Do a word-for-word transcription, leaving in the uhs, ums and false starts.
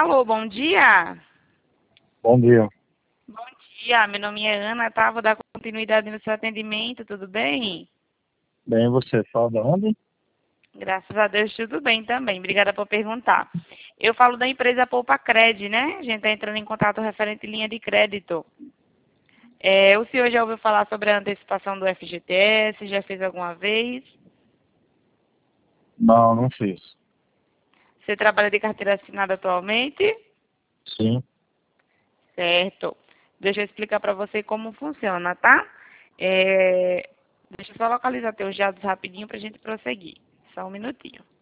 Alô, bom dia. Bom dia. Bom dia, meu nome é Ana, tá? Vou dar continuidade no seu atendimento, tudo bem? Bem, você fala de onde? Graças a Deus, tudo bem também. Obrigada por perguntar. Eu falo da empresa Poupa Cred, né? A gente está entrando em contato referente à linha de crédito. É, o senhor já ouviu falar sobre a antecipação do F G T S? Já fez alguma vez? Não, não fiz. Você trabalha de carteira assinada atualmente? Sim. Certo. Deixa eu explicar para você como funciona, tá? É, deixa eu só localizar teus dados rapidinho para a gente prosseguir. Só um minutinho.